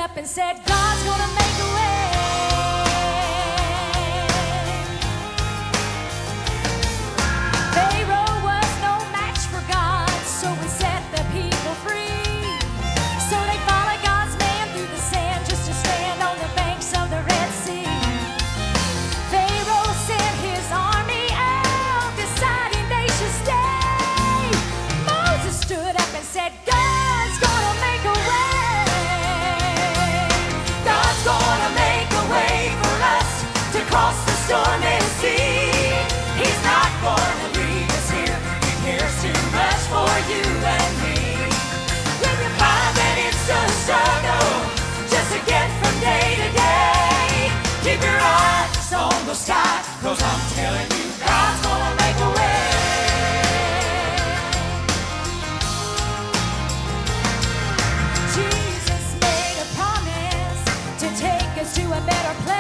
up and said, God's gonna make a way. Pharaoh was no match for God, so he set the people free. So they followed God's man through the sand just to stand on the banks of the Red Sea. Pharaoh sent his army out, deciding they should stay. Moses stood up and said, God's gonna make a way. God's gonna make a way for us to cross the stormy sea. He's not gonna leave us here. He cares too much for you and me. When you find that it's a struggle just to get from day to day, keep your eyes on the sky, 'cause I'm telling you, God's gonna make a way. Jesus made a promise to take us to a better place.